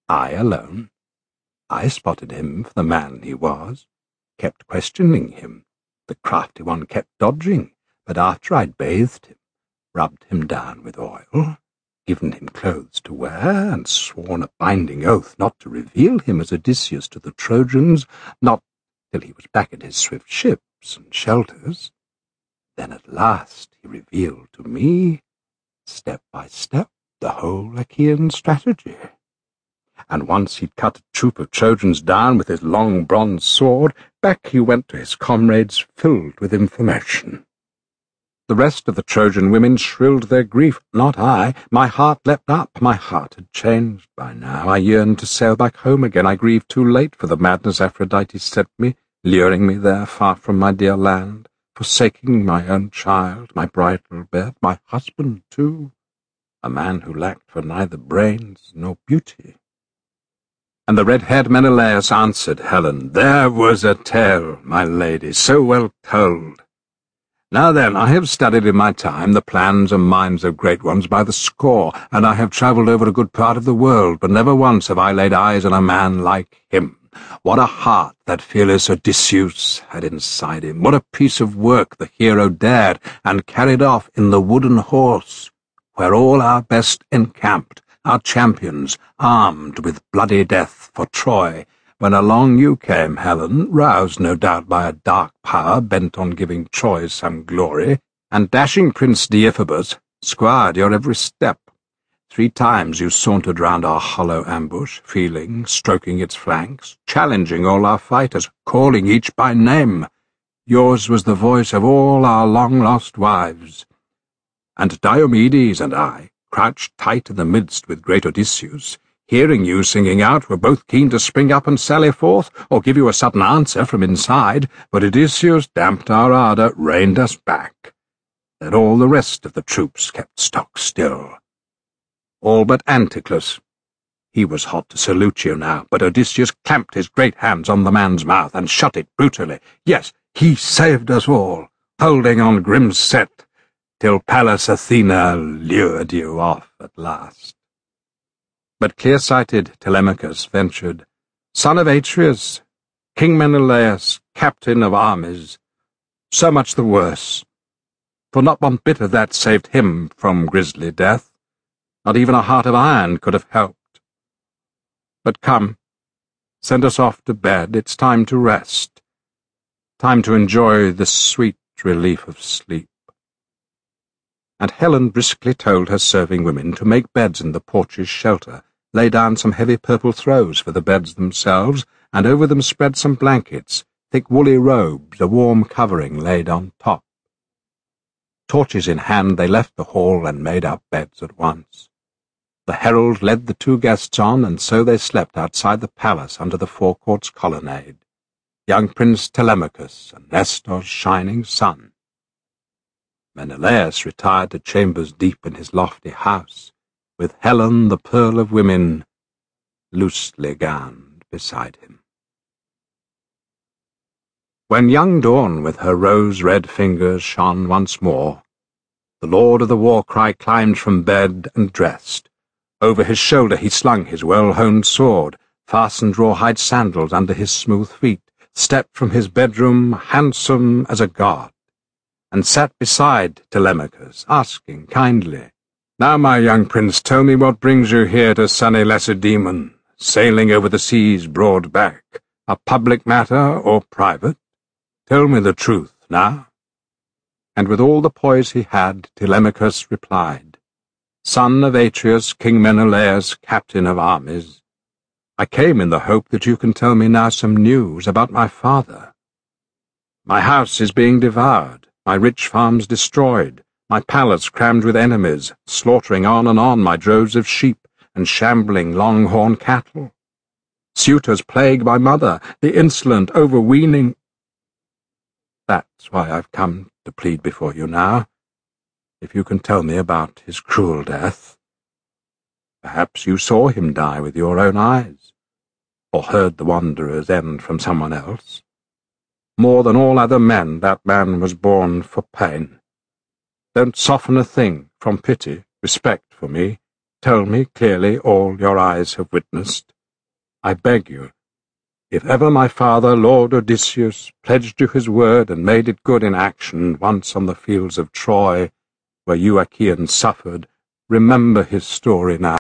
I alone. I spotted him for the man he was, kept questioning him. The crafty one kept dodging, but after I'd bathed him, rubbed him down with oil, given him clothes to wear, and sworn a binding oath not to reveal him as Odysseus to the Trojans, not till he was back at his swift ships and shelters, then at last he revealed to me, step by step, the whole Achaean strategy. And once he'd cut a troop of Trojans down with his long bronze sword, back he went to his comrades filled with information. The rest of the Trojan women shrilled their grief, not I. My heart leapt up, my heart had changed by now. I yearned to sail back home again. I grieved too late for the madness Aphrodite set me, luring me there far from my dear land, forsaking my own child, my bridal bed, my husband too, a man who lacked for neither brains nor beauty. And the red-haired Menelaus answered Helen, "There was a tale, my lady, so well told. Now then, I have studied in my time the plans and minds of great ones by the score, and I have travelled over a good part of the world, but never once have I laid eyes on a man like him. What a heart that fearless Odysseus had inside him! What a piece of work the hero dared and carried off in the wooden horse, where all our best encamped, our champions, armed with bloody death for Troy, when along you came, Helen, roused no doubt by a dark power bent on giving Troy some glory, and dashing Prince Deiphobus squired your every step. 3 times you sauntered round our hollow ambush, feeling, stroking its flanks, challenging all our fighters, calling each by name. Yours was the voice of all our long-lost wives. And Diomedes and I, crouched tight in the midst with great Odysseus, hearing you singing out, were both keen to spring up and sally forth, or give you a sudden answer from inside, but Odysseus damped our ardour, reined us back. Then all the rest of the troops kept stock still. All but Anticlus. He was hot to salute you now, but Odysseus clamped his great hands on the man's mouth and shut it brutally. Yes, he saved us all, holding on grim set, till Pallas Athena lured you off at last. But clear-sighted Telemachus ventured, "Son of Atreus, King Menelaus, captain of armies, so much the worse, for not one bit of that saved him from grisly death. Not even a heart of iron could have helped. But come, send us off to bed. It's time to rest, time to enjoy the sweet relief of sleep." And Helen briskly told her serving women to make beds in the porch's shelter, lay down some heavy purple throws for the beds themselves, and over them spread some blankets, thick woolly robes, a warm covering laid on top. Torches in hand, they left the hall and made up beds at once. The herald led the 2 guests on, and so they slept outside the palace under the forecourt's colonnade, young Prince Telemachus and Nestor's shining son. Menelaus retired to chambers deep in his lofty house, with Helen, the pearl of women, loosely gowned beside him. When young Dawn with her rose-red fingers shone once more, the lord of the war-cry climbed from bed and dressed. Over his shoulder he slung his well-honed sword, fastened rawhide sandals under his smooth feet, stepped from his bedroom handsome as a god, and sat beside Telemachus, asking kindly, "Now, my young prince, tell me what brings you here to sunny Lacedaemon, sailing over the sea's broad back, a public matter or private? Tell me the truth, now." And with all the poise he had, Telemachus replied, "Son of Atreus, King Menelaus, captain of armies, I came in the hope that you can tell me now some news about my father. My house is being devoured, my rich farms destroyed, my palace crammed with enemies, slaughtering on and on my droves of sheep and shambling long-horn cattle. Suitors plague my mother, the insolent, overweening. That's why I've come to plead before you now. If you can tell me about his cruel death. Perhaps you saw him die with your own eyes, or heard the wanderer's end from someone else. More than all other men, that man was born for pain. Don't soften a thing from pity, respect for me. Tell me clearly all your eyes have witnessed. I beg you, if ever my father, Lord Odysseus, pledged you his word and made it good in action once on the fields of Troy, where you Achaeans suffered, remember his story now.